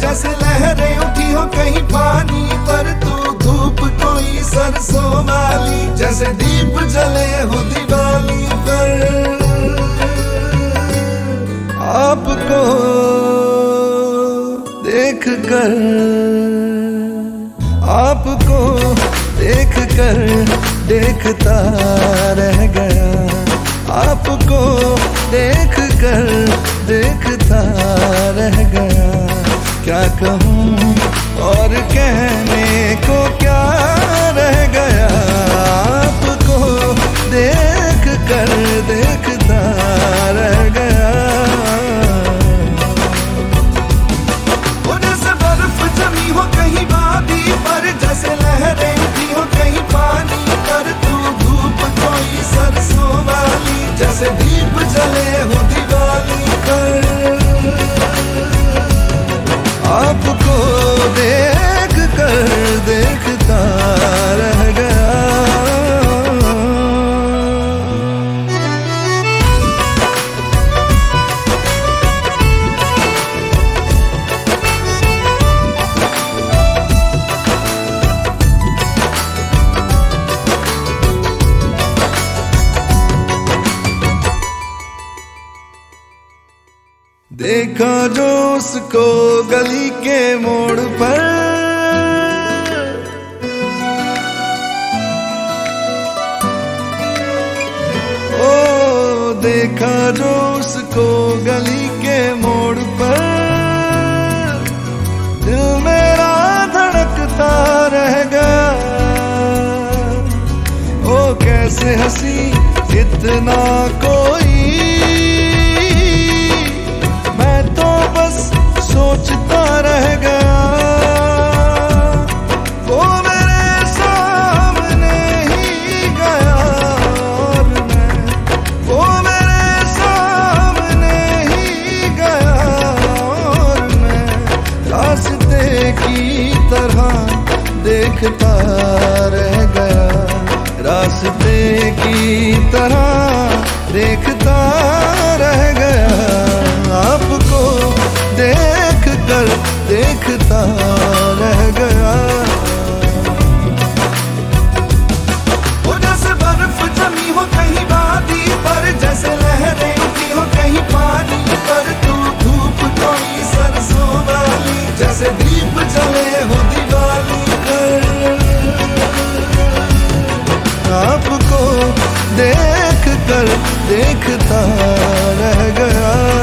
जैसे लहरें उठी हो कहीं पानी पर, तू धूप कोई सरसों वाली, जैसे दीप जले हो दिवाली पर। आपको देख कर, आपको देख कर देखता रह गया, आपको देख कर देखता रह गया। क्या कहूँ और कहने को क्या रह गया, आपको देख कर देखता रह गया। वो जैसे बर्फ जमी हो कहीं वादी पर, जैसे लहरें उठी हो कहीं पानी पर, तू धूप कोई सरसों वाली, जैसे दीप जले हो दिवाली पर। आपको देख कर देखता रह गया। देखा जो उसको गली के मोड़ पर, ओ देखा जो उसको गली के मोड़ पर, दिल मेरा धड़कता रह गया। ओ कैसे हंसी इतना कोई, सोचता रह गया। वो मेरे सामने ही गया और मैं, वो मेरे सामने ही गया और मैं रास्ते की तरह देखता रह गया, रास्ते की तरह देखता रह गया। आपको देख कर देखता रह गया। वो जैसे बर्फ जमी हो कहीं वादी पर, जैसे लहरें उठी हो कहीं पानी पर, तू धूप कोई सरसों वाली, जैसे दीप जले हो दिवाली पर। आपको देख कर देखता रह गया।